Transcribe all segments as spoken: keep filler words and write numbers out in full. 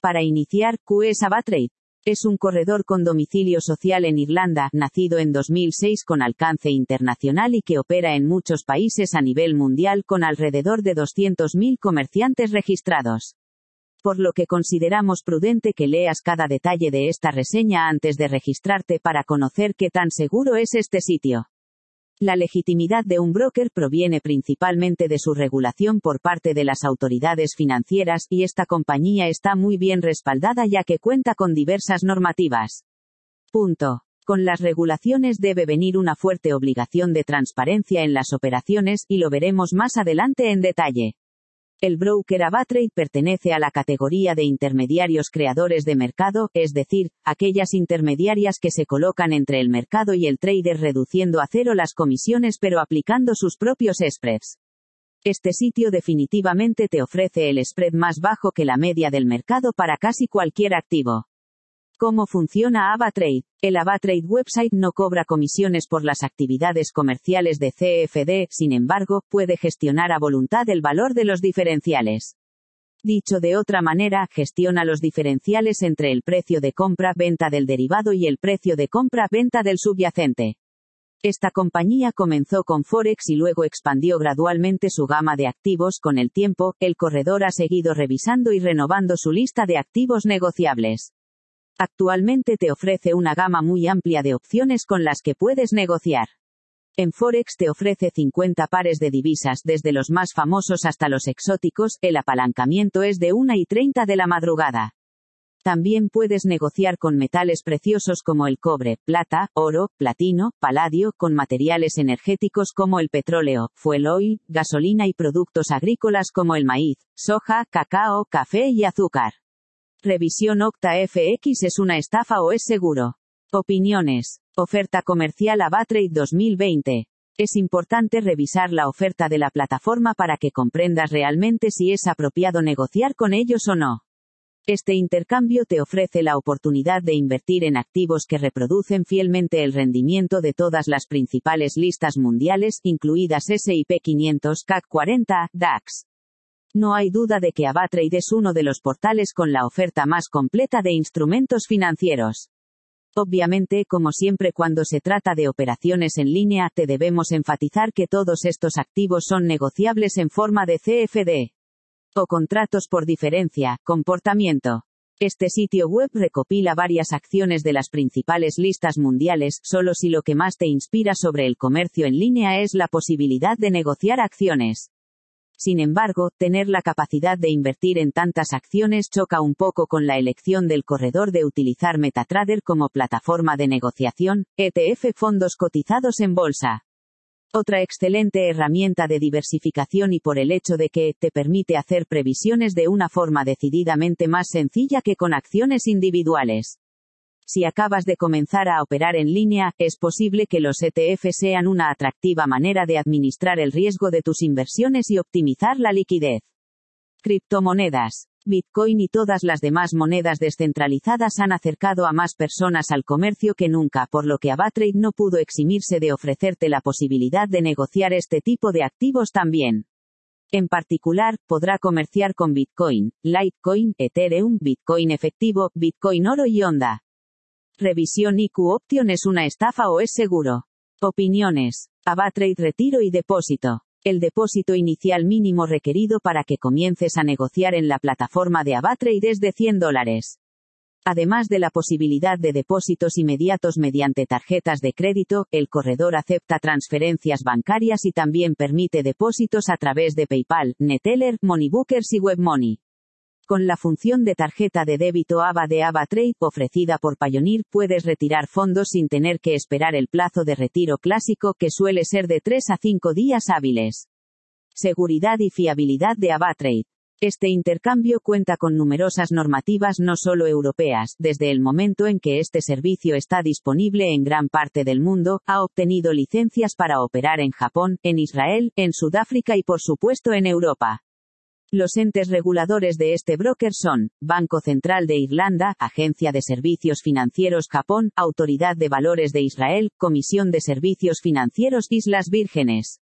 Para iniciar, ¿qué es AvaTrade? Es un corredor con domicilio social en Irlanda, nacido en dos mil seis con alcance internacional y que opera en muchos países a nivel mundial con alrededor de doscientos mil comerciantes registrados. Por lo que consideramos prudente que leas cada detalle de esta reseña antes de registrarte para conocer qué tan seguro es este sitio. La legitimidad de un broker proviene principalmente de su regulación por parte de las autoridades financieras, y esta compañía está muy bien respaldada ya que cuenta con diversas normativas. Punto. Con las regulaciones debe venir una fuerte obligación de transparencia en las operaciones, y lo veremos más adelante en detalle. El broker AvaTrade pertenece a la categoría de intermediarios creadores de mercado, es decir, aquellas intermediarias que se colocan entre el mercado y el trader reduciendo a cero las comisiones pero aplicando sus propios spreads. Este sitio definitivamente te ofrece el spread más bajo que la media del mercado para casi cualquier activo. ¿Cómo funciona AvaTrade? El AvaTrade website no cobra comisiones por las actividades comerciales de C F D, sin embargo, puede gestionar a voluntad el valor de los diferenciales. Dicho de otra manera, gestiona los diferenciales entre el precio de compra-venta del derivado y el precio de compra-venta del subyacente. Esta compañía comenzó con Forex y luego expandió gradualmente su gama de activos. Con el tiempo, el corredor ha seguido revisando y renovando su lista de activos negociables. Actualmente te ofrece una gama muy amplia de opciones con las que puedes negociar. En Forex te ofrece cincuenta pares de divisas, desde los más famosos hasta los exóticos. El apalancamiento es de una y treinta de la madrugada. También puedes negociar con metales preciosos como el cobre, plata, oro, platino, paladio, con materiales energéticos como el petróleo, fuel oil, gasolina y productos agrícolas como el maíz, soja, cacao, café y azúcar. Revisión Octa F X, ¿es una estafa o es seguro? Opiniones. Oferta comercial AvaTrade dos mil veinte. Es importante revisar la oferta de la plataforma para que comprendas realmente si es apropiado negociar con ellos o no. Este intercambio te ofrece la oportunidad de invertir en activos que reproducen fielmente el rendimiento de todas las principales listas mundiales, incluidas S y P quinientos, C A C cuarenta, DAX. No hay duda de que AvaTrade es uno de los portales con la oferta más completa de instrumentos financieros. Obviamente, como siempre cuando se trata de operaciones en línea, te debemos enfatizar que todos estos activos son negociables en forma de C F D. O contratos por diferencia, comportamiento. Este sitio web recopila varias acciones de las principales listas mundiales, solo si lo que más te inspira sobre el comercio en línea es la posibilidad de negociar acciones. Sin embargo, tener la capacidad de invertir en tantas acciones choca un poco con la elección del corredor de utilizar MetaTrader como plataforma de negociación, E T F fondos cotizados en bolsa. Otra excelente herramienta de diversificación y por el hecho de que te permite hacer previsiones de una forma decididamente más sencilla que con acciones individuales. Si acabas de comenzar a operar en línea, es posible que los E T F sean una atractiva manera de administrar el riesgo de tus inversiones y optimizar la liquidez. Criptomonedas. Bitcoin y todas las demás monedas descentralizadas han acercado a más personas al comercio que nunca, por lo que AvaTrade no pudo eximirse de ofrecerte la posibilidad de negociar este tipo de activos también. En particular, podrá comerciar con Bitcoin, Litecoin, Ethereum, Bitcoin efectivo, Bitcoin oro y Onda. Revisión I Q Option, ¿es una estafa o es seguro? Opiniones. AvaTrade retiro y depósito. El depósito inicial mínimo requerido para que comiences a negociar en la plataforma de AvaTrade es de cien dólares. Además de la posibilidad de depósitos inmediatos mediante tarjetas de crédito, el corredor acepta transferencias bancarias y también permite depósitos a través de PayPal, Neteller, Moneybookers y WebMoney. Con la función de tarjeta de débito Ava de AvaTrade, ofrecida por Payoneer, puedes retirar fondos sin tener que esperar el plazo de retiro clásico, que suele ser de tres a cinco días hábiles. Seguridad y fiabilidad de AvaTrade. Este intercambio cuenta con numerosas normativas no solo europeas. Desde el momento en que este servicio está disponible en gran parte del mundo, ha obtenido licencias para operar en Japón, en Israel, en Sudáfrica y por supuesto en Europa. Los entes reguladores de este broker son: Banco Central de Irlanda, Agencia de Servicios Financieros Japón, Autoridad de Valores de Israel, Comisión de Servicios Financieros Islas Vírgenes.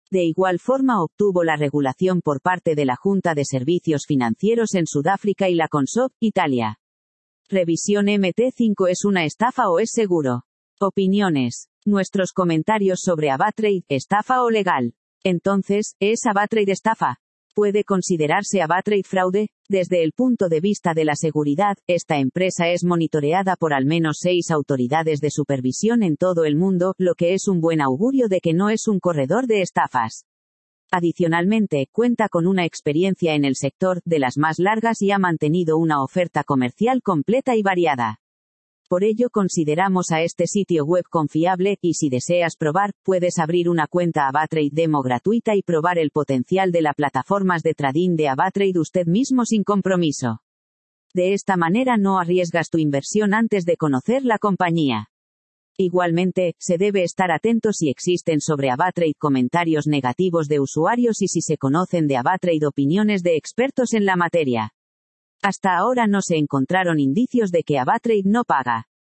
De igual forma obtuvo la regulación por parte de la Junta de Servicios Financieros en Sudáfrica y la Consob, Italia. Revisión M T cinco ¿es una estafa o es seguro? Opiniones. Nuestros comentarios sobre Avatrade, ¿estafa o legal? Entonces, ¿es Avatrade estafa? ¿Puede considerarse Avatrade fraude? Desde el punto de vista de la seguridad, esta empresa es monitoreada por al menos seis autoridades de supervisión en todo el mundo, lo que es un buen augurio de que no es un corredor de estafas. Adicionalmente, cuenta con una experiencia en el sector, de las más largas y ha mantenido una oferta comercial completa y variada. Por ello consideramos a este sitio web confiable, y si deseas probar, puedes abrir una cuenta Avatrade Demo gratuita y probar el potencial de las plataformas de trading de Avatrade usted mismo sin compromiso. De esta manera no arriesgas tu inversión antes de conocer la compañía. Igualmente, se debe estar atento si existen sobre Avatrade comentarios negativos de usuarios y si se conocen de Avatrade opiniones de expertos en la materia. Hasta ahora no se encontraron indicios de que Avatrade no paga